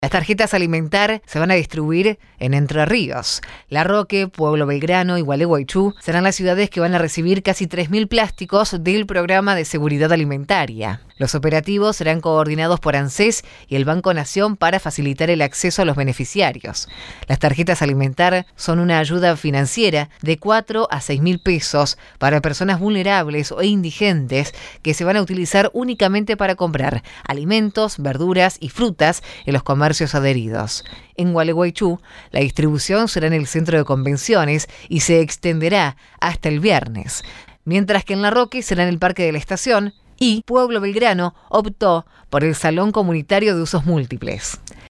Las tarjetas Alimentar se van a distribuir en Entre Ríos. Larroque, Pueblo Belgrano y Gualeguaychú serán las ciudades que van a recibir casi 3.000 plásticos del programa de seguridad alimentaria. Los operativos serán coordinados por ANSES y el Banco Nación para facilitar el acceso a los beneficiarios. Las tarjetas Alimentar son una ayuda financiera de 4 a 6.000 pesos para personas vulnerables o indigentes que se van a utilizar únicamente para comprar alimentos, verduras y frutas en los comercios adheridos. En Gualeguaychú, la distribución será en el centro de convenciones y se extenderá hasta el viernes, mientras que en Larroque será en el Parque de la Estación y Pueblo Belgrano optó por el Salón Comunitario de Usos Múltiples.